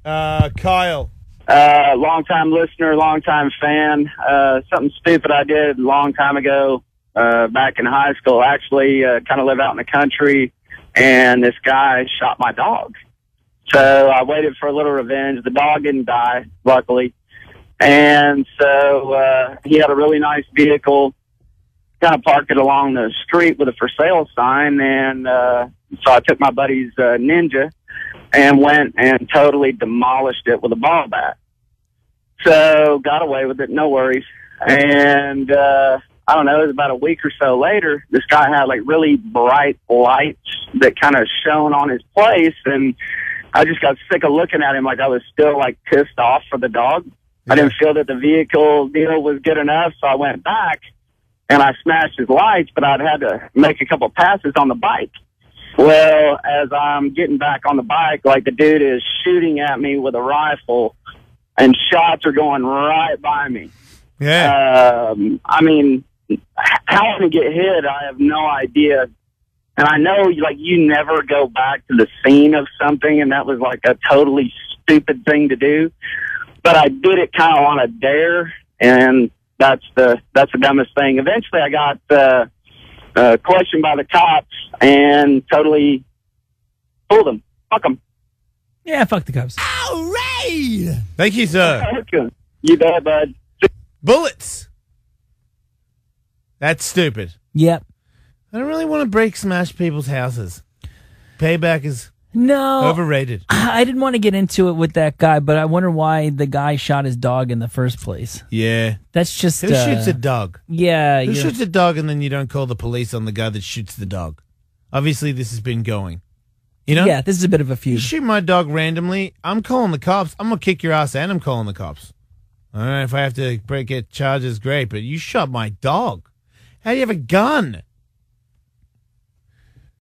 Kyle. Long-time listener, long-time fan. Something stupid I did a long time ago, back in high school. Actually, kind of live out in the country, and this guy shot my dog. So I waited for a little revenge. The dog didn't die, luckily. And so he had a really nice vehicle, kind of parked it along the street with a for sale sign. And so I took my buddy's Ninja and went and totally demolished it with a ball bat. So got away with it, no worries. And I don't know, it was about a week or so later, this guy had like really bright lights that kind of shone on his place. And I just got sick of looking at him like I was still like pissed off for the dog. I didn't feel that the vehicle deal was good enough, so I went back and I smashed his lights, but I'd had to make a couple passes on the bike. Well, as I'm getting back on the bike, like the dude is shooting at me with a rifle and shots are going right by me. Yeah. I mean, how I'm going to get hit, I have no idea. And I know, like, you never go back to the scene of something, and that was like a totally stupid thing to do. But I did it kind of on a dare, and that's the dumbest thing. Eventually, I got questioned by the cops and totally fooled them. Fuck them. Yeah, fuck the cops. All right. Thank you, sir. You bet, bud. Bullets. That's stupid. Yep. I don't really want to smash people's houses. Payback is No. overrated. I didn't want to get into it with that guy, but I wonder why the guy shot his dog in the first place. Yeah. That's just... Who shoots a dog? Yeah. Who shoots a dog and then you don't call the police on the guy that shoots the dog? Obviously, this has been going. You know? Yeah, this is a bit of a feud. You shoot my dog randomly, I'm calling the cops. I'm going to kick your ass and I'm calling the cops. All right, if I have to get charges, great, but you shot my dog. How do you have a gun?